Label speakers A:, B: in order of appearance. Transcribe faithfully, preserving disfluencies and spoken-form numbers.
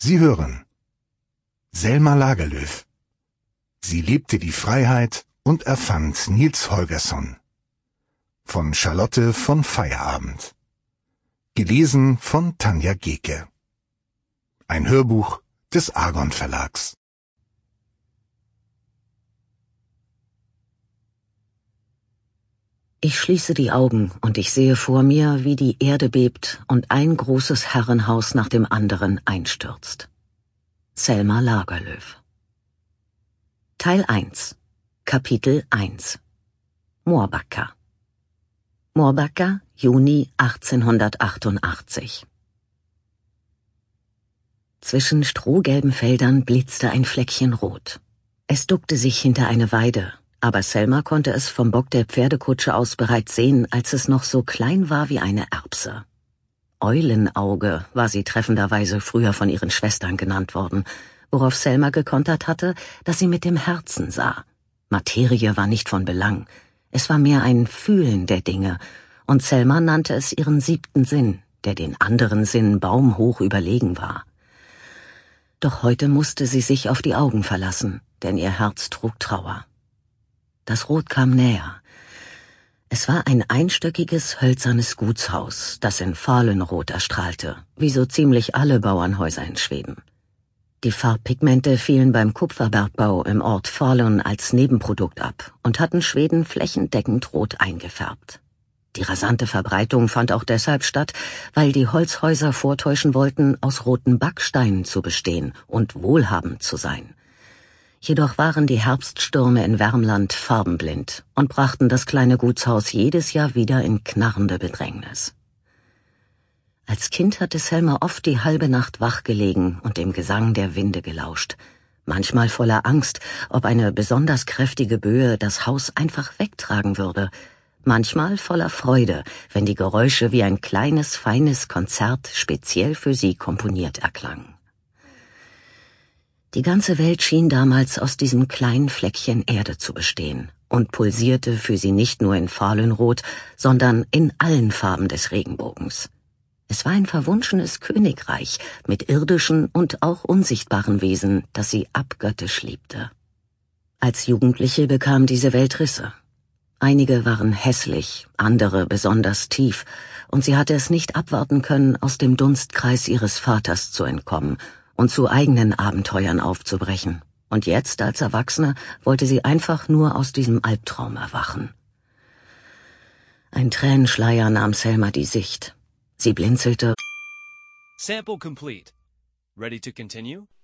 A: Sie hören Selma Lagerlöf. Sie lebte die Freiheit und erfand Niels Holgersson. Von Charlotte von Feierabend. Gelesen von Tanja Geke. Ein Hörbuch des Argon Verlags.
B: Ich schließe die Augen und ich sehe vor mir, wie die Erde bebt und ein großes Herrenhaus nach dem anderen einstürzt. Selma Lagerlöf. Teil eins. Kapitel eins. Moorbacka. Moorbacka, Juni achtzehnhundertachtundachtzig. Zwischen strohgelben Feldern blitzte ein Fleckchen rot. Es duckte sich hinter eine Weide, aber Selma konnte es vom Bock der Pferdekutsche aus bereits sehen, als es noch so klein war wie eine Erbse. Eulenauge war sie treffenderweise früher von ihren Schwestern genannt worden, worauf Selma gekontert hatte, dass sie mit dem Herzen sah. Materie war nicht von Belang, es war mehr ein Fühlen der Dinge, und Selma nannte es ihren siebten Sinn, der den anderen Sinnen baumhoch überlegen war. Doch heute musste sie sich auf die Augen verlassen, denn ihr Herz trug Trauer. Das Rot kam näher. Es war ein einstöckiges, hölzernes Gutshaus, das in Fahlenrot erstrahlte, wie so ziemlich alle Bauernhäuser in Schweden. Die Farbpigmente fielen beim Kupferbergbau im Ort Falun als Nebenprodukt ab und hatten Schweden flächendeckend rot eingefärbt. Die rasante Verbreitung fand auch deshalb statt, weil die Holzhäuser vortäuschen wollten, aus roten Backsteinen zu bestehen und wohlhabend zu sein. Jedoch waren die Herbststürme in Värmland farbenblind und brachten das kleine Gutshaus jedes Jahr wieder in knarrende Bedrängnis. Als Kind hatte Selma oft die halbe Nacht wach gelegen und dem Gesang der Winde gelauscht, manchmal voller Angst, ob eine besonders kräftige Böe das Haus einfach wegtragen würde, manchmal voller Freude, wenn die Geräusche wie ein kleines, feines Konzert speziell für sie komponiert erklangen. Die ganze Welt schien damals aus diesem kleinen Fleckchen Erde zu bestehen und pulsierte für sie nicht nur in Fahlenrot, sondern in allen Farben des Regenbogens. Es war ein verwunschenes Königreich mit irdischen und auch unsichtbaren Wesen, das sie abgöttisch liebte. Als Jugendliche bekam diese Welt Risse. Einige waren hässlich, andere besonders tief, und sie hatte es nicht abwarten können, aus dem Dunstkreis ihres Vaters zu entkommen und zu eigenen Abenteuern aufzubrechen. Und jetzt, als Erwachsene, wollte sie einfach nur aus diesem Albtraum erwachen. Ein Tränenschleier nahm Selma die Sicht. Sie blinzelte.
C: Sample complete. Ready to continue?